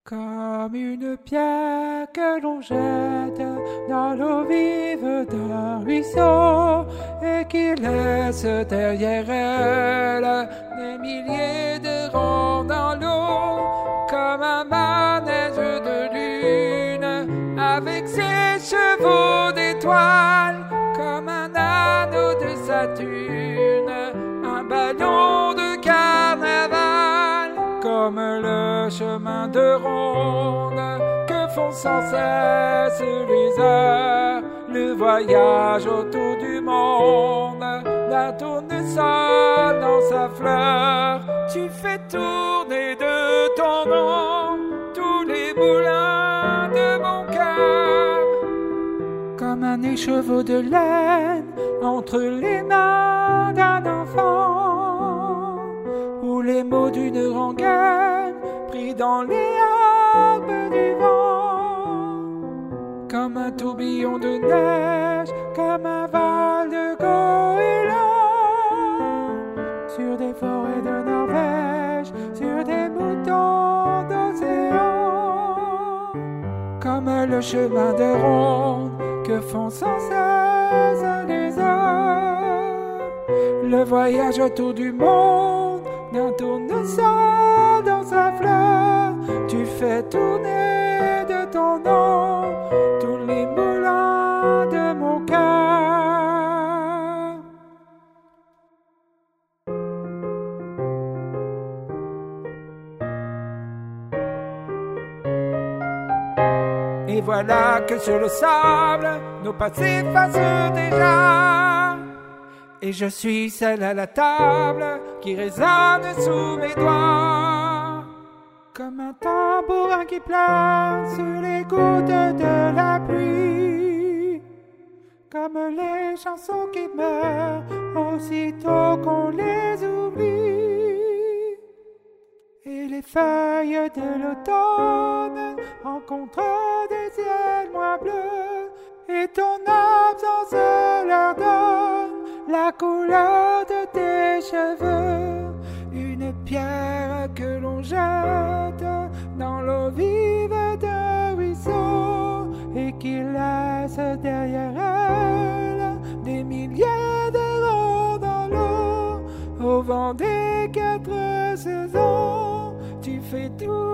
Comme une pierre que l'on jette dans l'eau vive d'un ruisseau et qui laisse derrière elle des milliers de ronds dans l'eau, comme un manège de lune avec ses chevaux d'étoiles, comme un anneau de Saturne, un ballon de carnaval, comme le chemin de ronde que font sans cesse les heures, le voyage autour du monde, d'un tournesol dans sa fleur. Tu fais tourner de ton nom tous les moulins de mon cœur, comme un écheveau de laine entre les mains d'un enfant, ou les mots d'une rengaine pris dans les harpes du vent, comme un tourbillon de neige, comme un vol de goéland, sur des forêts de Norvège, sur des moutons d'océan, comme le chemin de ronde que font sans cesse les heures, le voyage autour du monde d'un tournesol dans sa fleur. Tu fais tourner de ton nom tous les moulins de mon cœur. Et voilà que sur le sable, nos pas s'effacent déjà. Et je suis celle à la table qui résonne sous mes doigts, comme un tambourin qui pleure sur les gouttes de la pluie, comme les chansons qui meurent aussitôt qu'on les oublie. Et les feuilles de l'automne rencontrent des ciels moins bleus, et ton absence leur donne la couleur de tes cheveux. Une pierre que l'on jette dans l'eau vive d'un ruisseau et qui laisse derrière elle des milliers de ronds dans l'eau. Au vent des quatre saisons, tu fais tout